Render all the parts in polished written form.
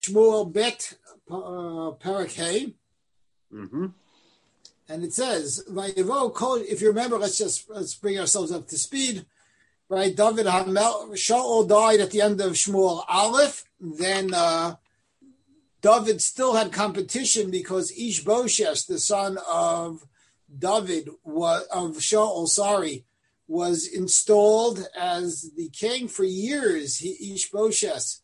Shmuel Bet Parak Hey. Mm-hmm. And it says, if you remember, let's bring ourselves up to speed. Right, David Shaul died at the end of Shmuel Aleph. Then David still had competition because Ishbosheth, the son of Shaul, was installed as the king for years. Ishbosheth,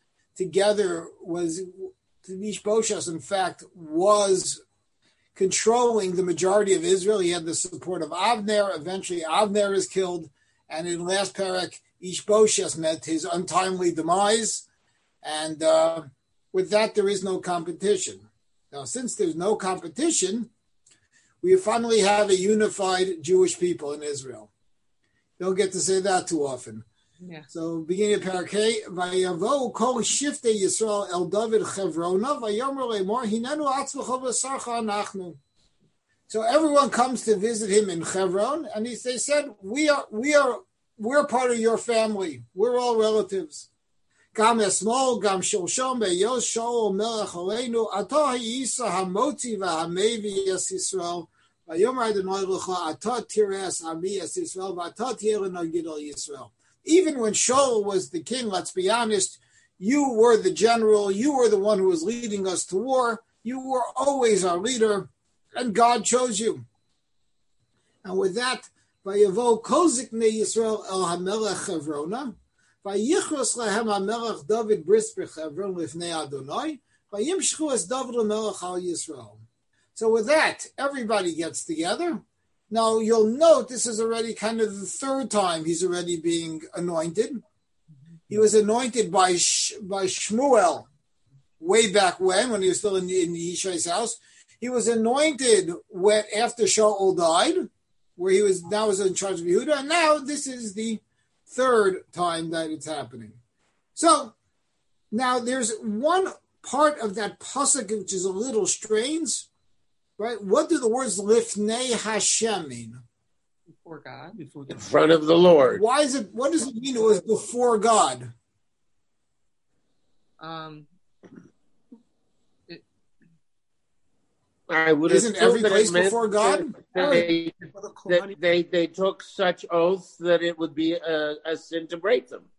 in fact, was controlling the majority of Israel. He had the support of Avner. Eventually, Avner is killed. And in the last parak, Ishbosheth met his untimely demise. And with that, there is no competition. Now, since there's no competition, we finally have a unified Jewish people in Israel. Don't get to say that too often. Yeah. So, beginning of parak Hey, Vayavo kol shiftei Yisrael el David Chevrona, Vayomer le'mor hinenu atzmacha v'sarcha anachnu. So everyone comes to visit him in Hebron, and they said, we're part of your family. We're all relatives. Gam esmol, gam shulshom, beyos Shaul melech aleinu, atah ha'isa hamotzi v'hamevi es Yisrael, vayomer Adonai lecha, atah tires ami es Yisrael, v'atah tielenu gidol Yisrael. Even when Shaul was the king, let's be honest, you were the general, you were the one who was leading us to war, you were always our leader, and God chose you. And with that, Vayavo kol ziknei Yisrael el hamelech Chevrona, Vayichros lehem hamelech David bris b'Chevron lifnei Adonai, Vayimshchu es David hamelech al Yisrael. So with that, everybody gets together. Now you'll note this is already kind of the third time he's already being anointed. He was anointed by Shmuel way back when he was still in Yishai's house. He was anointed after Shaul died, where he was now in charge of Yehuda, and now this is the third time that it's happening. So now there's one part of that pasuk which is a little strange, right? What do the words Lifnei Hashem mean? Before God. In front of the Lord. Why is it? What does it mean? It was before God. I would Isn't every place before God? They took such oaths that it would be a sin to break them.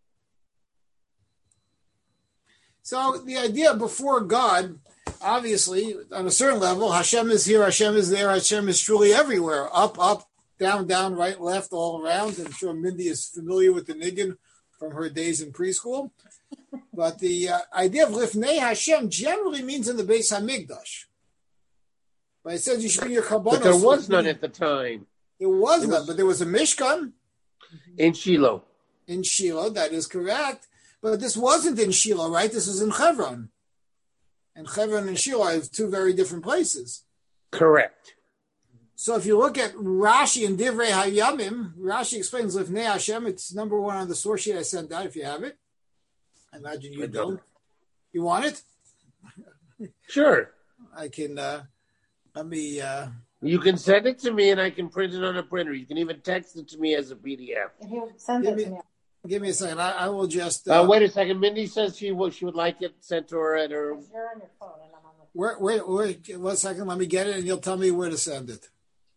So the idea before God, obviously, on a certain level, Hashem is here, Hashem is there, Hashem is truly everywhere. Up, down, right, left, all around. I'm sure Mindy is familiar with the Niggin from her days in preschool. But the idea of Lifnei Hashem generally means in the Beis HaMikdash. But it says you should bring your karbanos. But there was none at the time. There was none, but there was a Mishkan. In Shiloh. In Shiloh, that is correct. But this wasn't in Shiloh, right? This was in Hebron. And Hebron and Shiloh are two very different places. Correct. So if you look at Rashi and Divrei Hayamim, Rashi explains Lifnei Hashem. It's number one on the source sheet I sent out, if you have it. I imagine you don't. You want it? Sure. I can... Let me... You can send it to me and I can print it on a printer. You can even text it to me as a PDF. Send it to me. Give me a second. I will just... wait a second. Mindy says she would like it sent to her at her... You're on your phone and I'm on the... Wait 1 second. Let me get it and you'll tell me where to send it.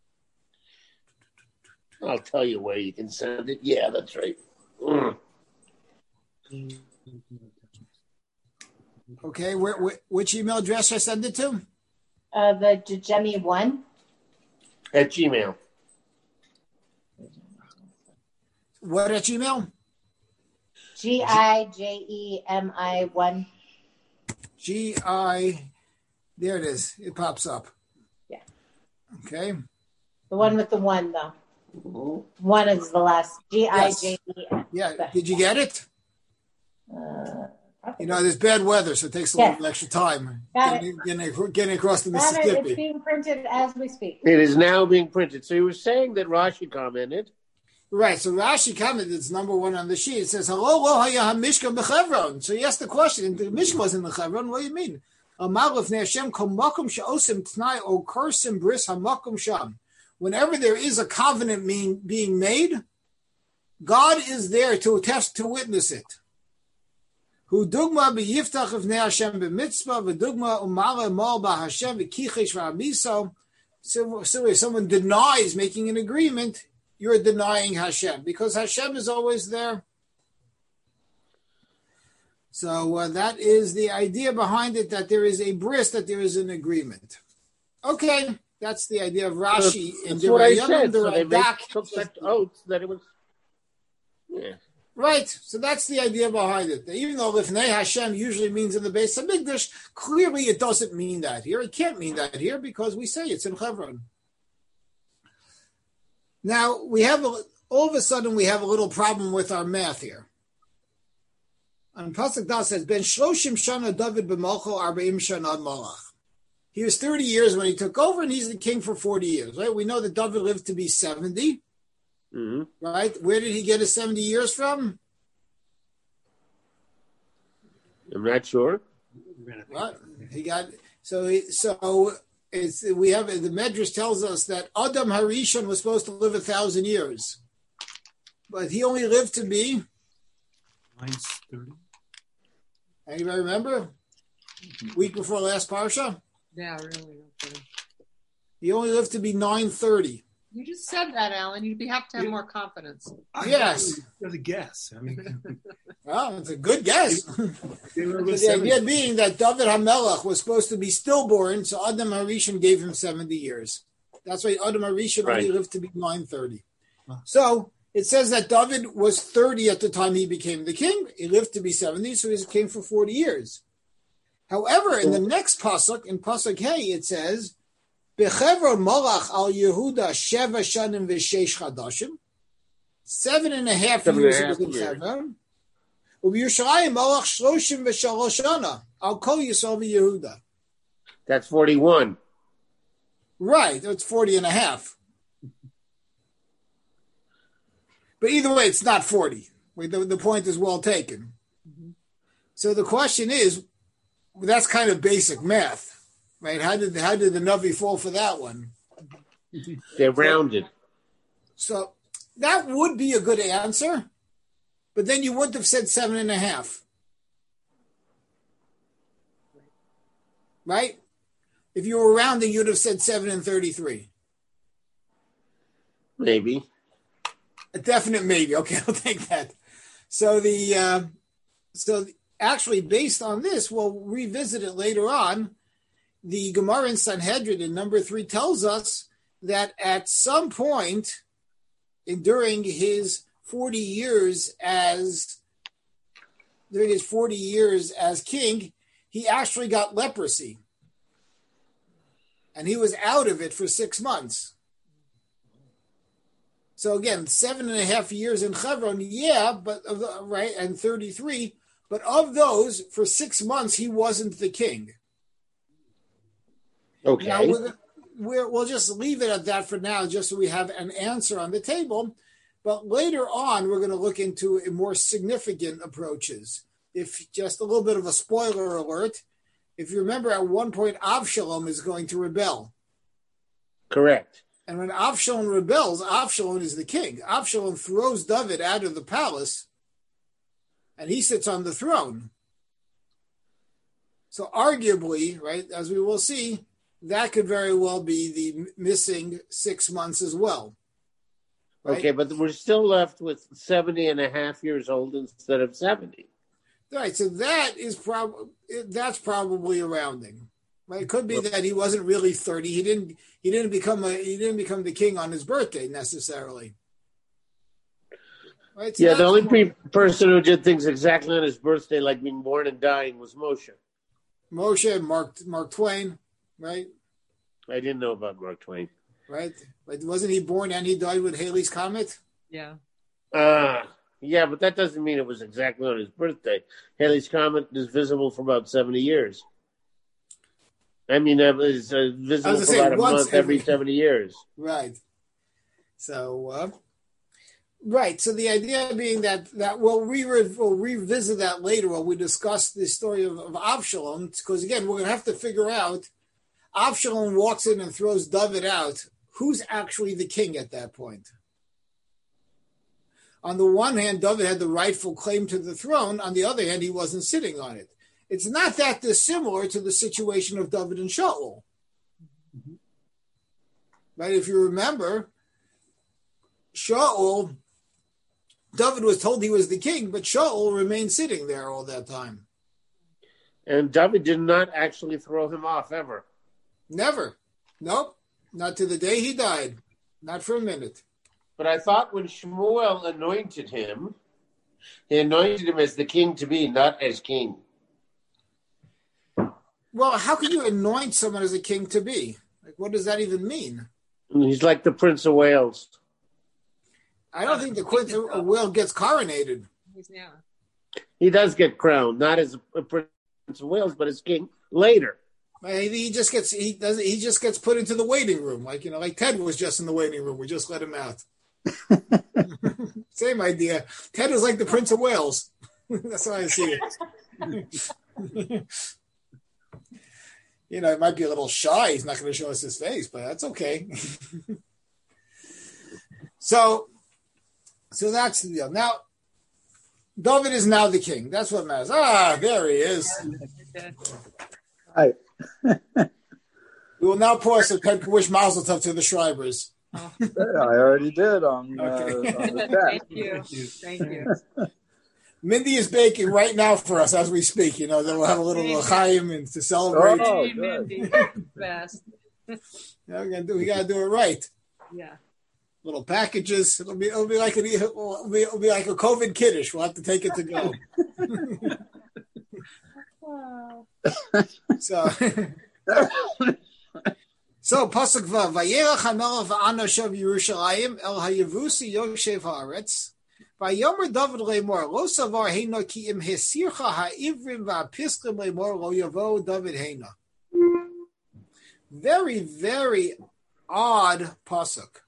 I'll tell you where you can send it. Yeah, that's right. Okay. Which email address should I send it to? The Jemi1. At Gmail. What at Gmail? GIJEMI1. There it is. It pops up. Yeah. Okay. The one with the one, though. One is the last. GIJE. Yeah. Did you get it? There's bad weather, so it takes a little extra time getting across the Mississippi. It's being printed as we speak. It is now being printed. So you were saying that Rashi commented. Right, so Rashi commented, it's number one on the sheet. It says, hello, lo haya ha-mishkan b'chevron. So he asked the question, the Mishkan was in the Chevron, what do you mean? Whenever there is a covenant being made, God is there to attest, to witness it. Hu dugma b'yiftach of Hashem b'mitzvah v'dugma umala mal b'Hashem v'kichesh v'amiso. So if someone denies making an agreement, you're denying Hashem because Hashem is always there. So that is the idea behind it, that there is a bris, that there is an agreement. Okay, that's the idea of Rashi. That's what I said. So they took such oaths that it was... Yeah. Right, so that's the idea behind it. Even though Lifnei Hashem usually means in the Beis HaMikdash, clearly it doesn't mean that here. It can't mean that here because we say it's in Hebron. Now, all of a sudden we have a little problem with our math here. And Pasuk Das says, Ben Shloshim Shana David b'Malcho Arba'im Shana Malach. He was 30 years when he took over, and he's the king for 40 years, right? We know that David lived to be 70, right? Where did he get his 70 years from? I'm not sure. What? He got, we have, the Medrash tells us that Adam Harishon was supposed to live 1,000 years, but he only lived to be... Mine's 30. Anybody remember? Week before last Parsha? Yeah, really. Okay. He only lived to be 930. You just said that, Alan. You'd have to have more confidence. Yes. That's a guess. I mean, well, it's a good guess. The idea being that David HaMelech was supposed to be stillborn, so Adam Harishon gave him 70 years. That's why Adam Harishon only lived to be 930. So it says that David was 30 at the time he became the king. He lived to be 70, so he was a king for 40 years. However, in the next pasuk, in pasuk Hey, it says, "Bechevron Malach al Yehuda sheva shanim v'sheish chadashim." 7.5 years he was in Hebron. U'b'Yerushalayim Malach shloshim v'shalosh shana al kol Yisrael v'Yehuda. That's 41. Right, that's 40.5. But either way, it's not 40. The point is well taken. So the question is, that's kind of basic math, right? How did the Navi fall for that one? They're rounded. So that would be a good answer, but then you wouldn't have said 7.5. Right? If you were rounding, you'd have said 7.33. Maybe. A definite maybe. Okay, I'll take that. So actually, based on this, we'll revisit it later on. The Gemara in Sanhedrin in number 3 tells us that at some point during his 40 years as king, he actually got leprosy, and he was out of it for 6 months. So again, 7.5 years in Hebron, but right, and 33. But of those, for 6 months, he wasn't the king. Okay. Now, we'll just leave it at that for now, just so we have an answer on the table. But later on, we're going to look into more significant approaches. If just a little bit of a spoiler alert, if you remember, at one point, Avshalom is going to rebel. Correct. And when Avshalom rebels, Avshalom is the king. Avshalom throws David out of the palace, and he sits on the throne. So arguably, right, as we will see, that could very well be the missing 6 months as well. Right? Okay, but we're still left with 70.5 years old instead of 70. Right, so that's probably a rounding. Right? It could be that he wasn't really 30. He didn't become the king on his birthday necessarily. Right? So the only person who did things exactly on his birthday, like being born and dying, was Moshe. Moshe and Mark Twain, right? I didn't know about Mark Twain. Right? But wasn't he born and he died with Halley's Comet? Yeah. Yeah, but that doesn't mean it was exactly on his birthday. Halley's Comet is visible for about 70 years. I mean, it's visible for about a month every 70 years. Right. So, right. So the idea being that we'll revisit that later when we discuss the story of Avshalom, because again, we're going to have to figure out, Avshalom walks in and throws David out. Who's actually the king at that point? On the one hand, David had the rightful claim to the throne. On the other hand, he wasn't sitting on it. It's not that dissimilar to the situation of David and Shaul. Mm-hmm. Right? If you remember, Shaul, David was told he was the king, but Shaul remained sitting there all that time. And David did not actually throw him off ever. Never. Nope. Not to the day he died. Not for a minute. But I thought when Shmuel anointed him, he anointed him as the king to be, not as king. Well, how can you anoint someone as a king to be? Like, what does that even mean? He's like the Prince of Wales. I don't think the Prince of Wales gets coronated. Yeah. He does get crowned, not as a Prince of Wales, but as king later. He just gets put into the waiting room, like Ted was just in the waiting room. We just let him out. Same idea. Ted was like the Prince of Wales. That's how I see it. He might be a little shy. He's not going to show us his face, but that's okay. So that's the deal. Now, David is now the king. That's what matters. There he is. Hi. We will now pause so Ted can wish Mazel Tov to the Schreibers. Oh. I already did on the chat. Thank you. Mindy is baking right now for us as we speak. Then we'll have a little l'chaim and to celebrate. Oh, Mindy, best. We gotta do it right. Yeah. Little packages. It'll be like a COVID kiddush. We'll have to take it to go. Wow. So pasuk vav vayelach hamelach va'anashav Yerushalayim el hayevusi yoshev haaretz vayomer David leimor lo savar heina ki im hesircha ha'ivrim va'piskrim leimor lo yavo David heina. Very, very odd pasuk.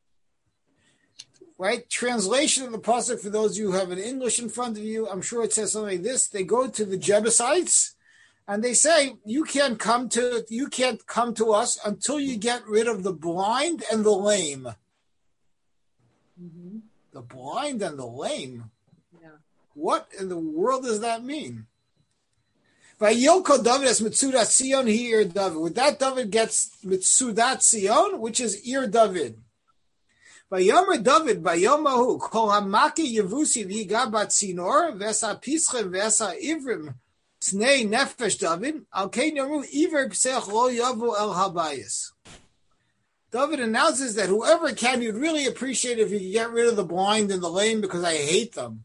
Right? Translation of the pasuk for those of you who have an English in front of you, I'm sure it says something like this. They go to the Jebusites and they say, you can't come to us until you get rid of the blind and the lame. Mm-hmm. The blind and the lame. Yeah. What in the world does that mean? Vayilko David as Mitzudat Sion here David. With that, David gets Mitzudat Sion, which is Ir David. Vayomer David, Vayomahu, Kol Hamaki Yevusi V'Yigabat Sinor, Vesa Pischem, Vesa Ivrim, Snei Nefesh David, Al Kein Yomu Iver Psech Lo Yavu El Habayis. David announces that whoever can, you'd really appreciate if you could get rid of the blind and the lame because I hate them.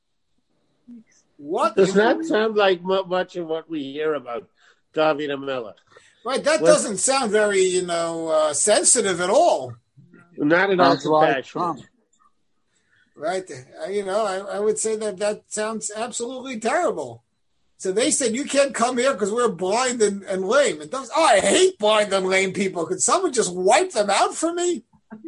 What does not sound like much of what we hear about David HaMelech. Right, that doesn't sound very, sensitive at all. Not at all compassionate. Right. I would say that sounds absolutely terrible. So they said, you can't come here because we're blind and lame. And I hate blind and lame people. Could someone just wipe them out for me?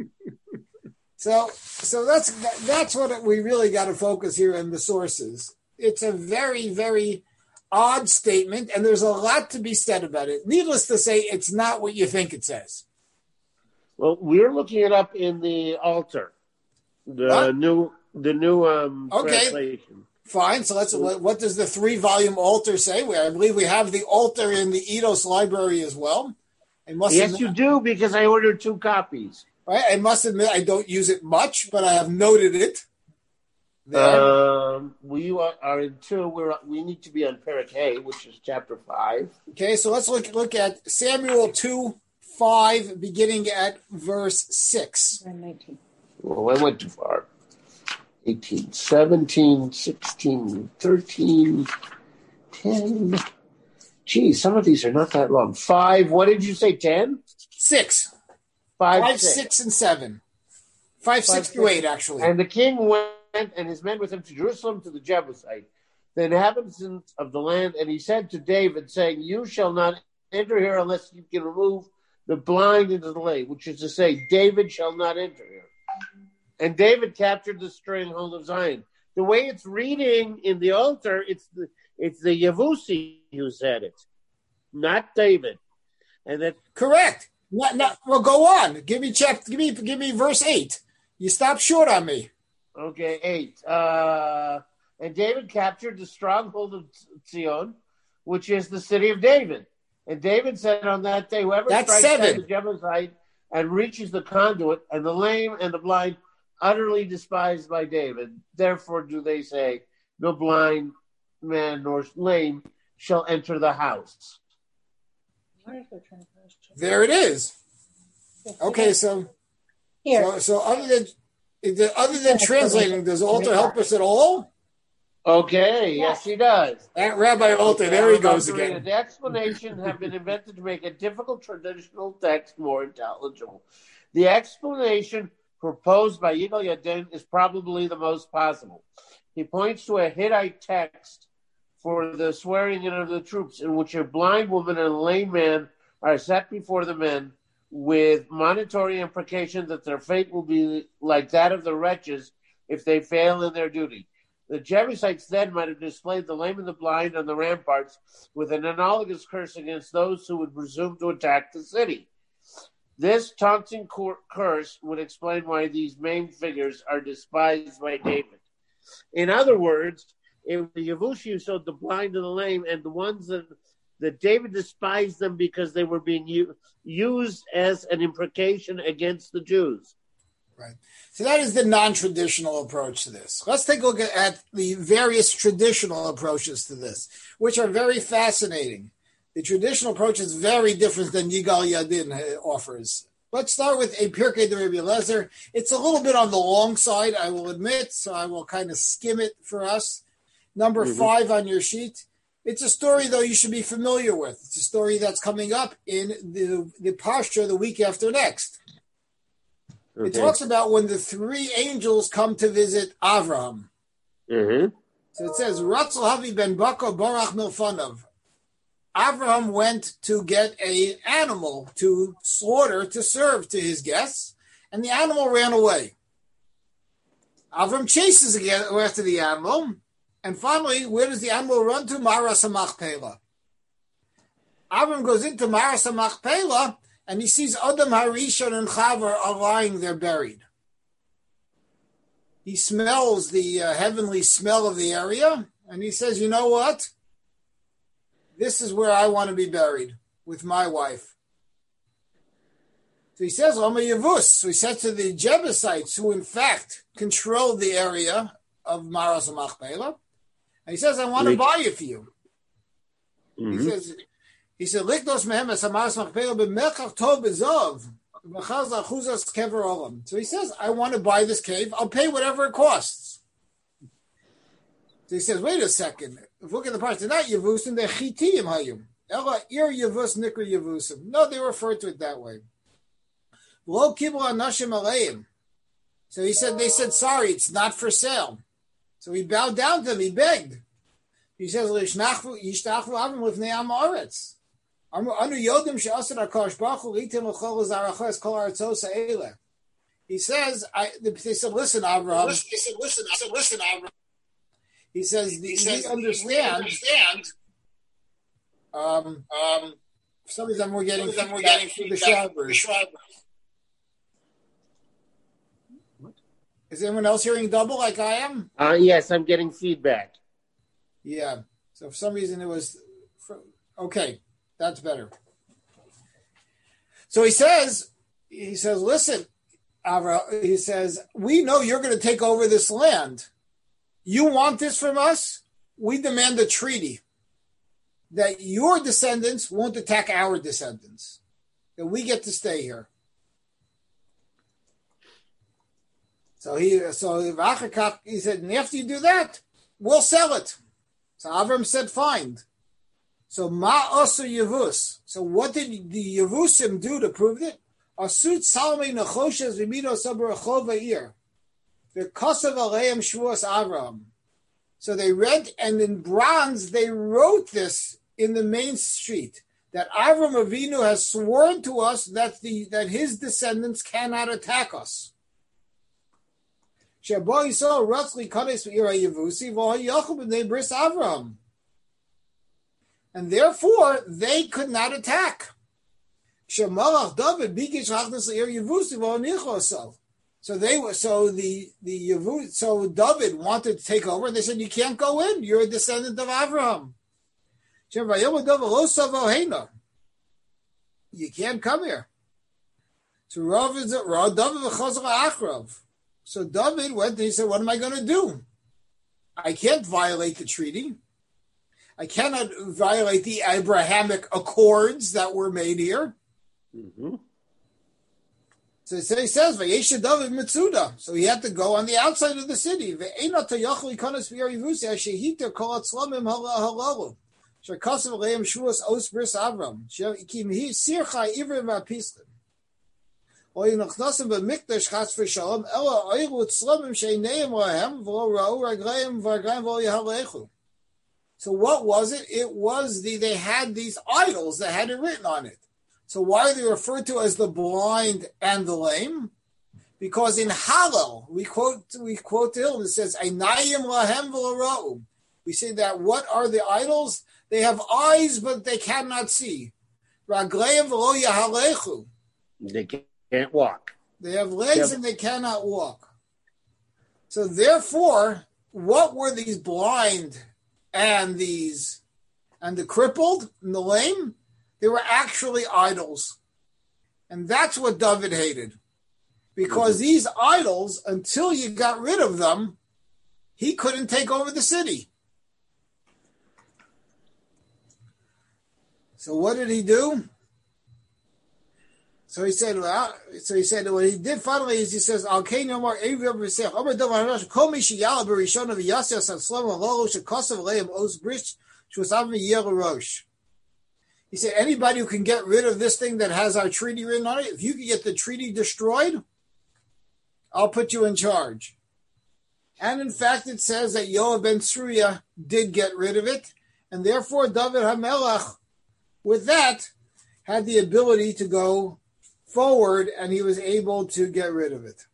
So that's what we really got to focus here in the sources. It's a very, very odd statement, and there's a lot to be said about it. Needless to say, it's not what you think it says. Well, we're looking it up in the altar, the new translation. Fine. So what does the 3-volume altar say? I believe we have the altar in the Eidos library as well. Yes, you do, because I ordered 2 copies. Right. I must admit I don't use it much, but I have noted it. We are in 2. We need to be on Perek Hay, which is chapter 5. Okay, so let's look at Samuel 2:5, beginning at verse 6. 19. Well, I went too far. 18, 17, 16, 13, 10. Geez, some of these are not that long. 5, what did you say, 10? 6. 5, 6, and 7. 5, 6 through 8, actually. And the king went and his men with him to Jerusalem to the Jebusite, the inhabitants of the land, and he said to David, saying, you shall not enter here unless you can remove the blind and the lame, which is to say, David shall not enter here. And David captured the stronghold of Zion. The way it's reading in the altar, it's the Yevusi who said it, not David. And that correct. Well, go on. Give me verse 8. You stopped short on me. Okay, 8. And David captured the stronghold of Zion, which is the city of David. And David said on that day, whoever strikes down the Jebusite and reaches the conduit, and the lame and the blind, utterly despised by David. Therefore do they say, no blind man nor lame shall enter the house. There it is. Okay, so other than translating, does Alter help us at all? Okay, yes, he does. That Rabbi Alter, there he goes again. The explanations have been invented to make a difficult traditional text more intelligible. The explanation proposed by Yigal Yadin is probably the most possible. He points to a Hittite text for the swearing in of the troops, in which a blind woman and a lame man are set before the men with monetary implication that their fate will be like that of the wretches if they fail in their duty. The Jebusites then might have displayed the lame and the blind on the ramparts with an analogous curse against those who would presume to attack the city. This taunting curse would explain why these main figures are despised by David. In other words, if the Yevushi showed the blind and the lame, and the ones that David despised them because they were being used as an imprecation against the Jews. Right. So that is the non-traditional approach to this. Let's take a look at the various traditional approaches to this, which are very fascinating. The traditional approach is very different than Yigal Yadin offers. Let's start with a Pirkei de Rabbi Eliezer. It's a little bit on the long side, I will admit, so I will kind of skim it for us. Number 5 on your sheet. It's a story, though, you should be familiar with. It's a story that's coming up in the Parsha the week after next. Okay. It talks about when the 3 angels come to visit Avraham. Mm-hmm. So it says, Ratzal Havi ben Baka Barach Milfanav. Avraham went to get an animal to slaughter, to serve to his guests, and the animal ran away. Avraham chases again after the animal, and finally, where does the animal run to? Maras HaMachpelah. Avraham goes into Maras HaMachpelah, and he sees Adam Harishon and Chavar are lying there buried. He smells the heavenly smell of the area, and he says, you know what? This is where I want to be buried, with my wife. So he says, Lama Yavus. So he said to the Jebusites, who in fact controlled the area of Maras HaMachpelah, and he says, I want to buy it for you. Mm-hmm. He said, Likdos mehem es Maras HaMachpelah b'mechach tov b'zov v'chaz achuzas kever olam. So he says, I want to buy this cave. I'll pay whatever it costs. So he says, wait a second. If we look at the parts, they're not Yevusim, they're Chitiyim hayum. Ela ir Yevus nikra Yevusim. No, they refer to it that way. Lo kibul anashim aleim. So they said, sorry, it's not for sale. So he bowed down to them, he begged. He says, Lishnachvu yishtachu avim lifnei am haaretz. Anu yodim she'asad HaKadosh Baruch Hu litin l'chol zarachas kol haaretzos ha'eleh. He says, they said, listen, Avraham. Listen, Avraham. He says, we understand. For some of them we're getting through the Shabbos. Is anyone else hearing double like I am? Yes, I'm getting feedback. Yeah. So for some reason it was... Okay, that's better. So he says, listen, Avraham, he says, we know you're going to take over this land. You want this from us? We demand a treaty that your descendants won't attack our descendants, that we get to stay here. So he said, and after you do that, we'll sell it. So Avram said, fine. So ma osu Yevus. So what did the Yevusim do to prove it? Asut salmei nechoshes v'mido sabar chova'ir. The Kosav Aleim Shvuas Avram. So they read, and in bronze they wrote this in the main street, that Avram Avinu has sworn to us that his descendants cannot attack us. And therefore they could not attack. So So David wanted to take over, and they said, "You can't go in. You're a descendant of Abraham. You can't come here." So David went and he said, "What am I going to do? I can't violate the treaty. I cannot violate the Abrahamic Accords that were made here." Mm-hmm. So he says, "Vayesha David Mitzuda." So he had to go on the outside of the city. So what was it? It was they had these idols that had it written on it. So why are they referred to as the blind and the lame? Because in Hallel, we quote Tehillim, it says, "Einayim lahem v'lo." We say that what are the idols? They have eyes, but they cannot see. Ragleim v'lo yahalechu. They can't walk. They have legs and they cannot walk. So therefore, what were these blind and the crippled and the lame? They were actually idols. And that's what David hated. Because these idols, until you got rid of them, he couldn't take over the city. So what did he do? So he said what he did finally is he says, "Okay, no more." He said, "Anybody who can get rid of this thing that has our treaty written on it, if you can get the treaty destroyed, I'll put you in charge." And in fact, it says that Yoav ben Tzruya did get rid of it, and therefore David HaMelech, with that, had the ability to go forward, and he was able to get rid of it.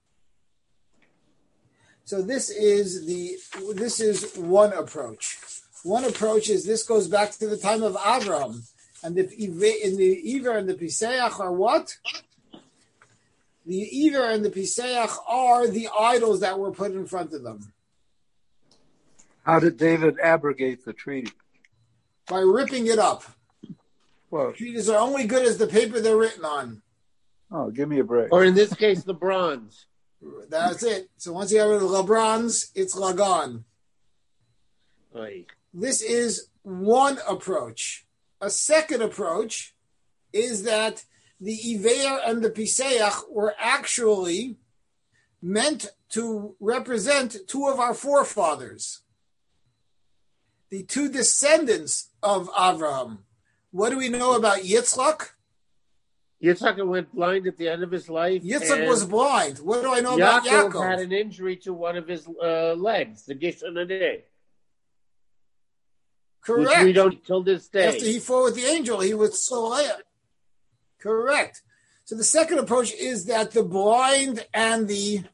So this is one approach. One approach is this goes back to the time of Abraham, and the Iver and the Piseach are what? The Iver and the Piseach are the idols that were put in front of them. How did David abrogate the treaty? By ripping it up. Well, treaties are only good as the paper they're written on. Oh, give me a break. Or in this case, the bronze. That's it. So once you have the bronze, it's lagan. Oy. This is one approach. A second approach is that the Iver and the Piseach were actually meant to represent two of our forefathers, the two descendants of Abraham. What do we know about Yitzchak? Yitzchak went blind at the end of his life. Yitzchak was blind. What do I know about Yaakov? Yaakov had an injury to one of his legs, the Gishon Adeh. Correct. Which we don't till this day. After he fought with the angel, he was Soleh. Correct. So the second approach is that the blind and the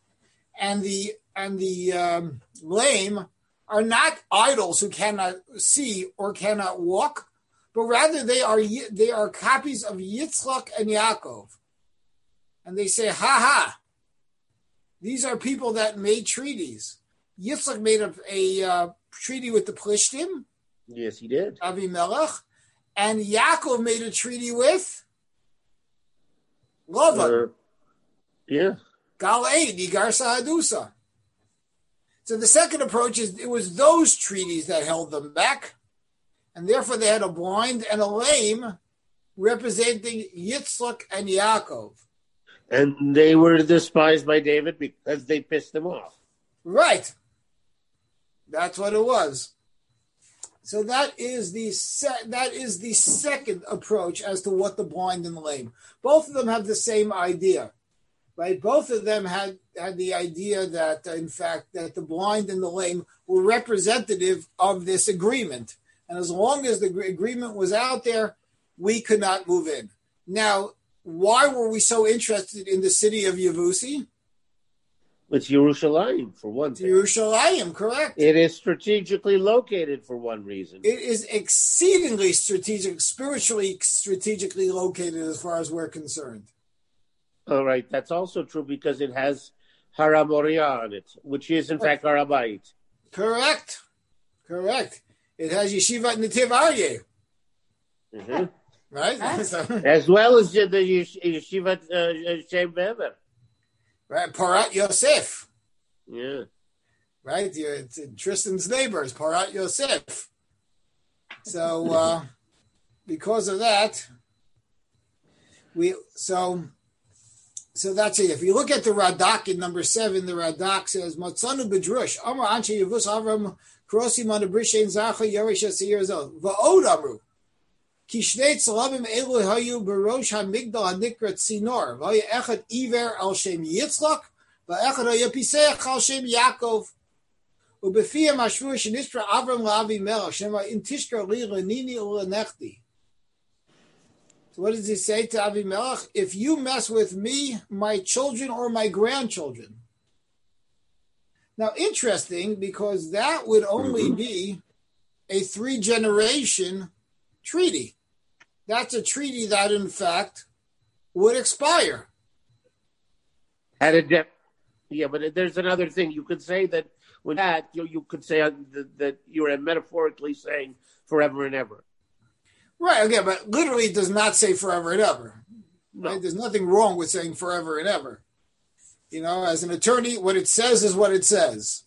lame are not idols who cannot see or cannot walk, but rather they are copies of Yitzchak and Yaakov. And they say, ha, these are people that made treaties. Yitzchak made a treaty with the Plishtim. Yes, he did. Avimelech. And Yaakov made a treaty with Lavan. Yeah. Gal'ed, Igar Sahadusa. So the second approach is it was those treaties that held them back. And therefore they had a blind and a lame representing Yitzchak and Yaakov. And they were despised by David because they pissed him off. Right. That's what it was. So that is the second approach as to what the blind and the lame. Both of them have the same idea, right? Both of them had the idea that, in fact, that the blind and the lame were representative of this agreement. And as long as the agreement was out there, we could not move in. Now, why were we so interested in the city of Yevusi? It's Yerushalayim, for one thing. Yerushalayim, correct. It is strategically located for one reason. It is exceedingly strategic, spiritually strategically located as far as we're concerned. All right, that's also true because it has Hara Moriah on it, which is in fact Har Habayit. Correct. It has Yeshivat Netiv Aryeh. Mm-hmm. Right? As well as the Yeshivat Shem Bever. Right, Parat Yosef. Yeah. Right? It's Tristan's neighbors, Parat Yosef. So, because of that, so that's it. If you look at the Radak in number 7, the Radak says, Matzanu B'drush, Amar Anshe Yavus Avram, Krosim on the Brishain Zacha, Yeresh Asir Va'od Amru. Kishnei Tzalavim Elu Hayu Barosh HaMigdal HaNikrat Sinor, Vaya Echad Iver Al Shem Yitzlak, Va'echad Hayapiseach Al Shem Yaakov. Ubefiyam Ashvu Shenishra Avram La'avi Melech, Shema Intishkar Li Lenini Ulenechti. So what does he say to Avimelech? If you mess with me, my children, or my grandchildren. Now, interesting, because that would only be a 3-generation treaty. That's a treaty that, in fact, would expire. Yeah, but there's another thing. You could say that with that, you could say that you're metaphorically saying forever and ever. Right, okay, but literally it does not say forever and ever. No. Right? There's nothing wrong with saying forever and ever. You know, as an attorney, what it says is what it says.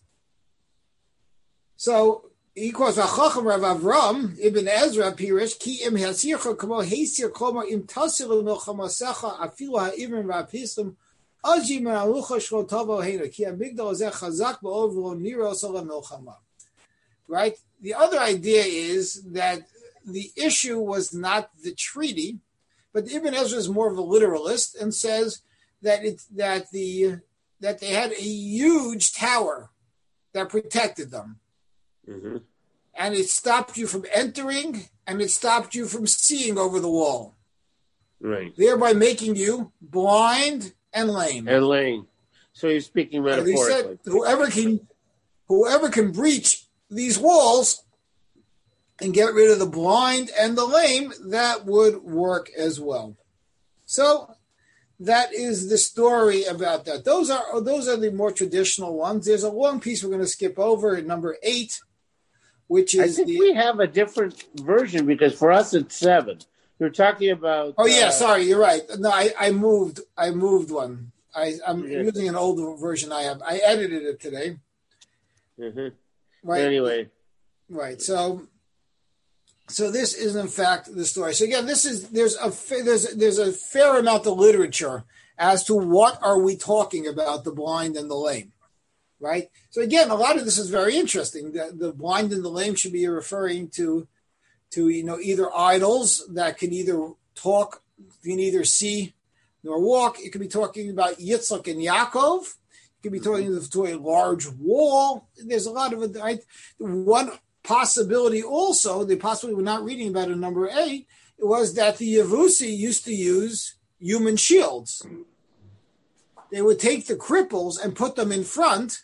So, he quotes Chacham Rav Avram Ibn Ezra Pirish Ki im hasircha kamo hasir koma im tasilu milchamasecha afilu ha'ivrim v'apislim aji men alucha shlo tavo hena ki amigdal zeh chazak ba'ov lo niro sola milchama. Right? The other idea is that the issue was not the treaty, but Ibn Ezra is more of a literalist and says that they had a huge tower that protected them. Mm-hmm. And it stopped you from entering, and it stopped you from seeing over the wall. Right. Thereby making you blind and lame. So he's speaking metaphorically. He said, whoever can breach these walls and get rid of the blind and the lame, that would work as well. So that is the story about that. Those are the more traditional ones. There's a long piece we're going to skip over at number 8, which is I think we have a different version because for us it's 7. You're talking about. Oh yeah, sorry, you're right. No, I moved one. I'm using an older version. I edited it today. Mm-hmm. Right. Anyway. Right. So this is in fact the story. So again, there's a fair amount of literature as to what are we talking about the blind and the lame, right? So again, a lot of this is very interesting. The blind and the lame should be referring to either idols that can either talk, can either see nor walk. It could be talking about Yitzchak and Yaakov. It could be talking to a large wall. There's a lot of it. Right? One possibility also, the possibility we're not reading about in number 8, it was that the Yavusi used to use human shields. They would take the cripples and put them in front,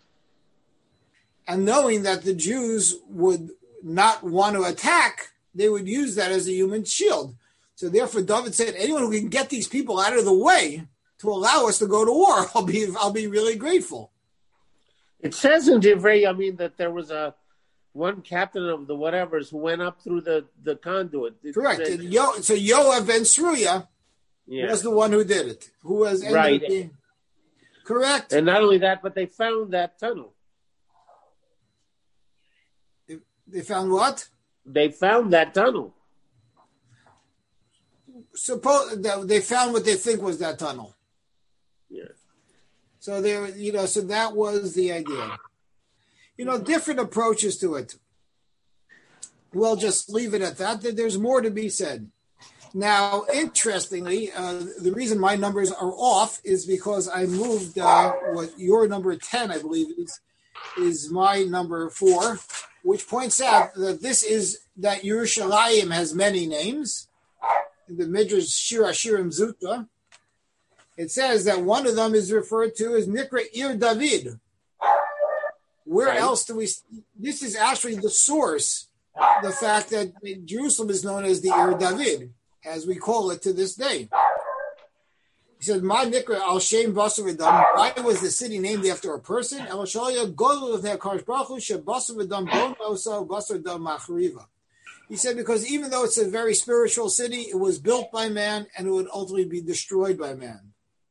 and knowing that the Jews would not want to attack, they would use that as a human shield. So therefore, David said, anyone who can get these people out of the way to allow us to go to war, I'll be really grateful. It says in Divrei, that there was one captain of the whatevers who went up through the conduit. Correct. So Yoav ben Sruya was the one who did it. Who was right. Correct. And not only that, but they found that tunnel. They found what? They found that tunnel. Suppose that they found what they think was that tunnel. Yeah. So so that was the idea. Different approaches to it. We'll just leave it at that. There's more to be said. Now, interestingly, the reason my numbers are off is because I moved what your number 10, I believe, is my number 4, which points out that that Yerushalayim has many names. In the Midrash Shir Hashirim Zuta, it says that one of them is referred to as Nikra Ir David. Where else do we? This is actually the source, the fact that Jerusalem is known as the Ir David, as we call it to this day. He said, "My nikra al shem basar v'dam." Why was the city named after a person? El shalya godol v'nei Kadosh Baruch Hu shebasar v'dam bon osa basar dam machriva. He said, because even though it's a very spiritual city, it was built by man and it would ultimately be destroyed by man.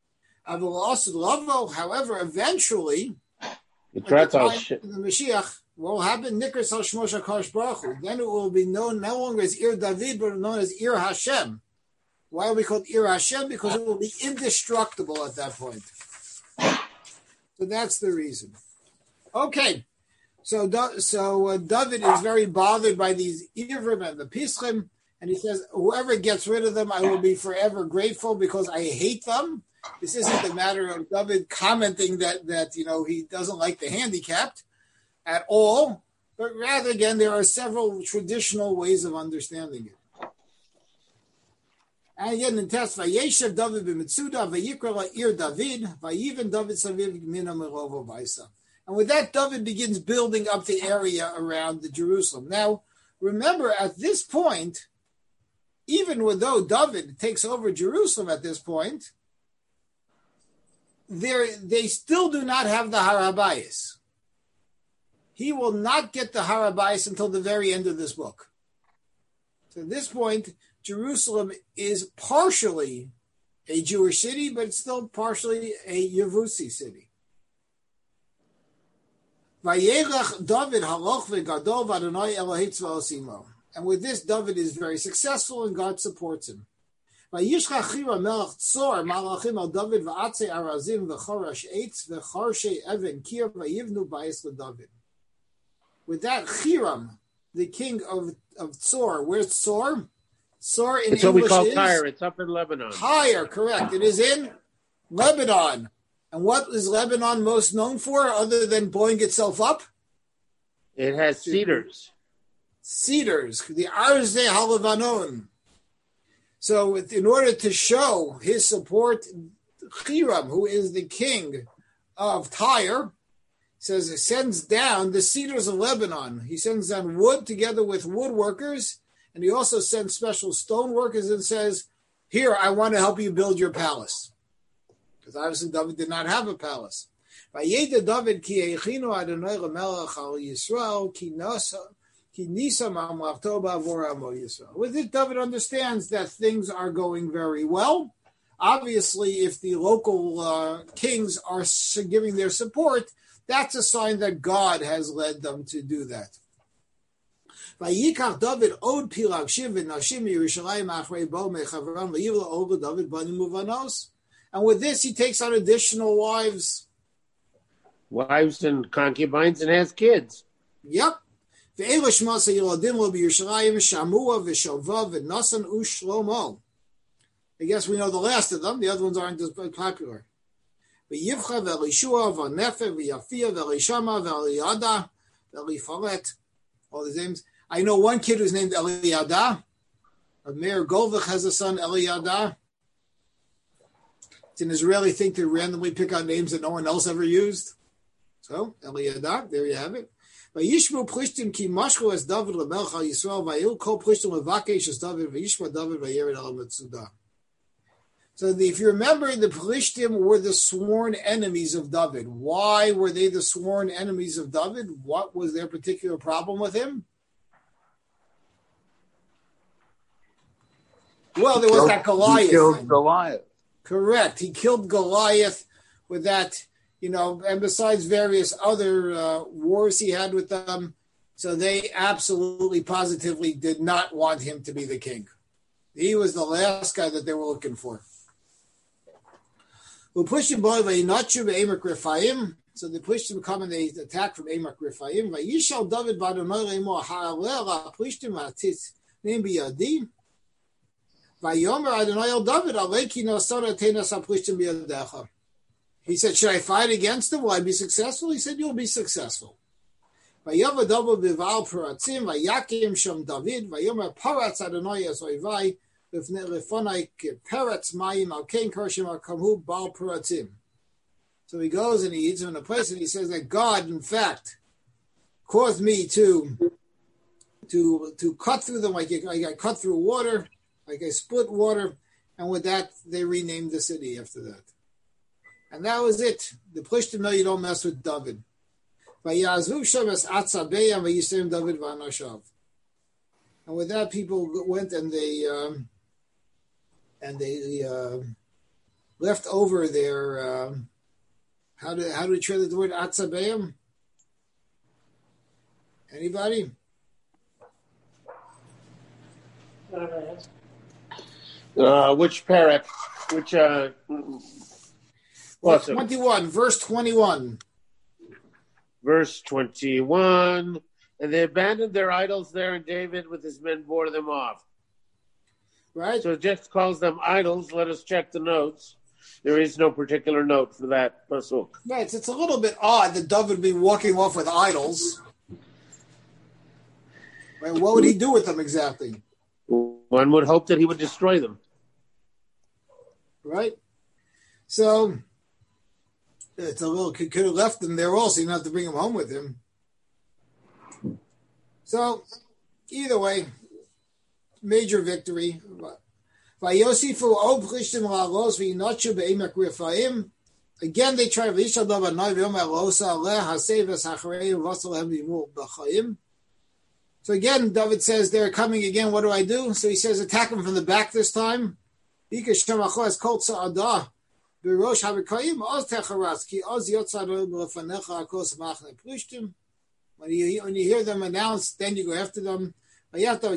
However, eventually, the Mashiach, what will happen? Nikras al Shmosh HaKadosh Baruch Hu. Then it will be known no longer as Ir David, but known as Ir Hashem. Why are we called Ir Hashem? Because it will be indestructible at that point. So that's the reason. Okay. So David is very bothered by these Ivrim and the Pischim, and he says, whoever gets rid of them, I will be forever grateful because I hate them. This isn't a matter of David commenting that he doesn't like the handicapped at all, but rather, again, there are several traditional ways of understanding it. And again, in test, Vayeshev David b'Mitzuda, Vayikra la'ir David, Vayiven David saviv mina merovo v'isa. And with that, David begins building up the area around the Jerusalem. Now, remember, at this point, even though David takes over Jerusalem at this point, they still do not have the Har HaBayis. He will not get the Har HaBayis until the very end of this book. So at this point, Jerusalem is partially a Jewish city, but it's still partially a Yevusi city. Vayelech David haloch ve'gadol v'Adonai Elohei tzvaos imo. And with this, David is very successful, and God supports him. Vayishchach Hiram melech Tzor malachim al David v'atzei arazim v'chorash eitz v'charshei even kir v'yivnu bayis leDavid. With that, Hiram, the king of Tzor, where's Tzor? Tzor in it's English what we call is Tyre. It's up in Lebanon. Tyre, correct. It is in Lebanon. And what is Lebanon most known for, other than blowing itself up? It has cedars. Cedars, the Arze HaLevanon. So in order to show his support, Hiram, who is the king of Tyre, sends down the cedars of Lebanon. He sends down wood together with woodworkers, and he also sends special stone workers and says, here, I want to help you build your palace. Because obviously David did not have a palace. David ki eichinu Adonai lemelech al Yisrael ki nisa ma'amlavto ba'avor amo Yisrael. With it, David understands that things are going very well. Obviously, if the local kings are giving their support, that's a sign that God has led them to do that. Vayikach David od pilag shiv v'nashim Yerushalayim achrei bo mechavram v'yivla od David banim uvanos. And with this, he takes on additional wives. Wives and concubines, and has kids. Yep. Ve'ela shmasa yiladim lo b'Yerushalayim Shamua v'Shova v'Nasan u'Shlomo. I guess we know the last of them. The other ones aren't as popular. V'Yivcha v'Elishua v'Nefe v'Yafia v'Elishama v'Eliada v'Elifalet. All these names. I know one kid who's named Eliada. Meir Golvich has a son, Eliada. It's an Israeli thing to randomly pick out names that no one else ever used. So, Eliada, there you have it. Vayishmu plishtim ki mashchu es David lemelech al Yisrael vayil kol plishtim levakesh es David vayishma David vayered al Metzudah. So if you remember, the Plishtim were the sworn enemies of David. Why were they the sworn enemies of David? What was their particular problem with him? Well, there was that Goliath. He killed Goliath. Correct. He killed Goliath with that, and besides various other wars he had with them. So they absolutely, positively did not want him to be the king. He was the last guy that they were looking for. So the Plishtim come and they attack from Emek Rephaim. Vayishal David b'Adonai le'emo ha'aleh Plishtim ha'atzitz ne'im b'yadi. Vayomer Adonai el David alei ki nosara tenas ha'Plishtim b'yadecha. He said, should I fight against them? Will I be successful? He said, you'll be successful. Vayova David b'val peratzim vayakim sham David vayomer paratz Adonai es oivai. So he goes and he eats him in a place, and he says that God, in fact, caused me to cut through them like I cut through water, like I split water, And with that, they renamed the city after that. And that was it. The Plishtim, you don't mess with David. And with that, people went and they left over their how do we translate the word atzabeim? Anybody? Which parak? Which 21, verse 21. Verse 21. And they abandoned their idols there, and David with his men bore them off. Right. So it just calls them idols. Let us check the notes. There is no particular note for that pasuk. Right. It's a little bit odd that David would be walking off with idols. Right. What would he do with them exactly? One would hope that he would destroy them. Right. So it's a little, could have left them there also. You don't have to bring them home with him. So either way, major victory. Again, they try. So again, David says they're coming again. What do I do? So he says, attack them from the back this time. When you hear them announce, then you go after them. So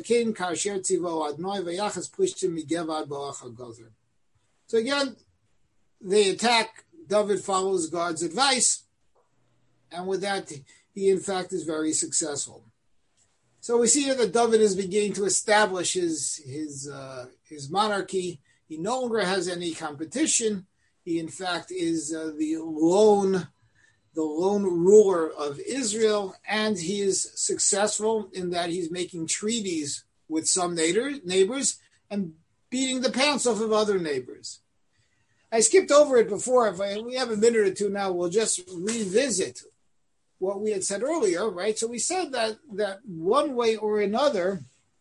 again, they attack. David follows God's advice, and with that, he in fact is very successful. So we see here that David is beginning to establish his monarchy. He no longer has any competition. He in fact is the lone ruler of Israel, and he is successful in that he's making treaties with some neighbors and beating the pants off of other neighbors. I skipped over it before. If we have a minute or two now, we'll just revisit what we had said earlier, right? So we said that one way or another,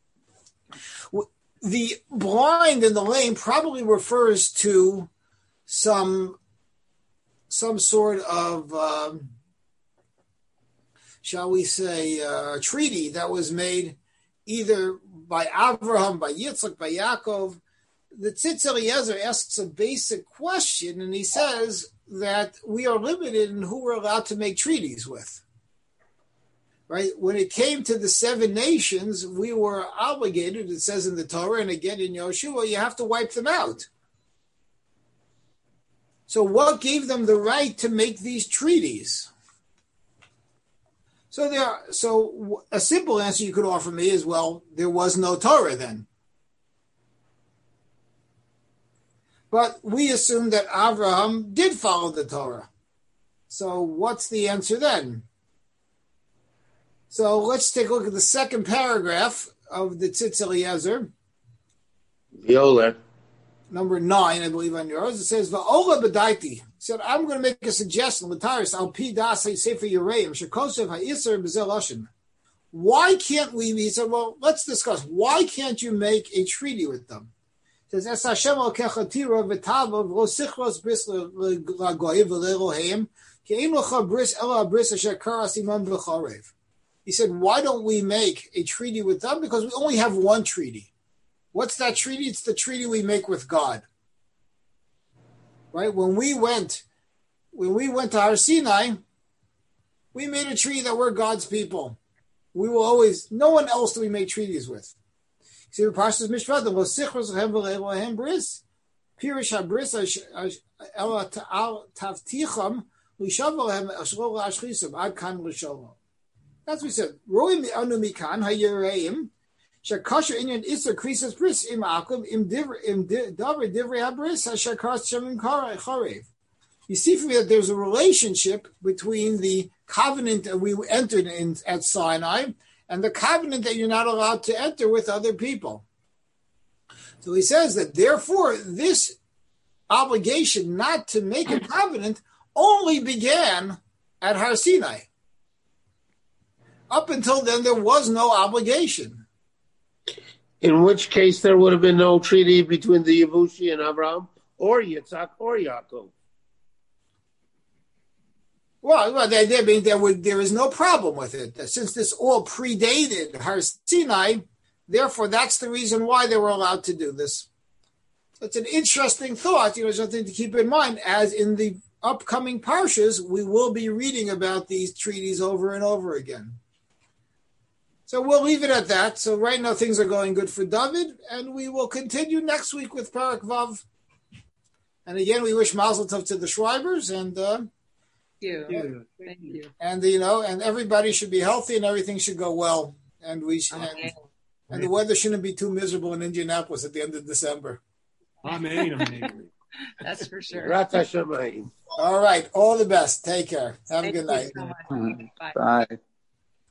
the blind and the lame probably refers to some sort of, shall we say, treaty that was made either by Abraham, by Yitzchak, by Yaakov. The Tzitz Eliezer asks a basic question, and he says that we are limited in who we're allowed to make treaties with. Right? When it came to the 7 nations, we were obligated, it says in the Torah, and again in Yoshua, you have to wipe them out. So what gave them the right to make these treaties? So a simple answer you could offer me is, well, there was no Torah then. But we assume that Abraham did follow the Torah. So what's the answer then? So let's take a look at the second paragraph of the Tzitz Eliezer. Viola. Number 9, I believe, on yours. It says, Va'ola b'daiti. Said, I'm going to make a suggestion. L'taris al pi das sefer Yereim shekosev ha'isur b'zel lashon. Why can't we? He said, well, let's discuss. Why can't you make a treaty with them? It says, Es Hashem alkecha tira v'tava v'lo sichros bris l'goy v'le'eloheim ke'im l'cha bris ela bris asher karas imam v'charev. He said, why don't we make a treaty with them? Because we only have one treaty. What's that treaty? It's the treaty we make with God. Right? When we went to Har Sinai, we made a treaty that we're God's people. We will always, no one else do we make treaties with. See the Parshas Mishpat, the Vosichros Lehem v'Lehem Bris, Pirish HaBris Ela Tavticham Lishav Lehem Ashlo La'ashchisam Ad Kan L'Shalom. That's what we said. Roim Anu Mikan HaYereim Shakasha Inyan Isser Krisis Bris Im Akum Im Davar Divrei HaBris HaShakas Shemim Charev. You see from me that there's a relationship between the covenant that we entered in at Sinai and the covenant that you're not allowed to enter with other people. So he says that therefore this obligation not to make a covenant only began at Har Sinai. Up until then, there was no obligation. In which case, there would have been no treaty between the Yevushi and Abraham, or Yitzhak, or Yaakov. Well, there is no problem with it. Since this all predated Har Sinai, therefore that's the reason why they were allowed to do this. It's an interesting thought, something to keep in mind, as in the upcoming parshas, we will be reading about these treaties over and over again. So we'll leave it at that. So right now things are going good for David, and we will continue next week with Parak Vav. And again, we wish Mazel Tov to the Schreibers, and Thank you. Thank you. and and everybody should be healthy, and everything should go well, and and the weather shouldn't be too miserable in Indianapolis at the end of December. Amen. That's for sure. Rat Hashemayim. All right, all the best. Take care. Have a good night. So much. Bye. Bye.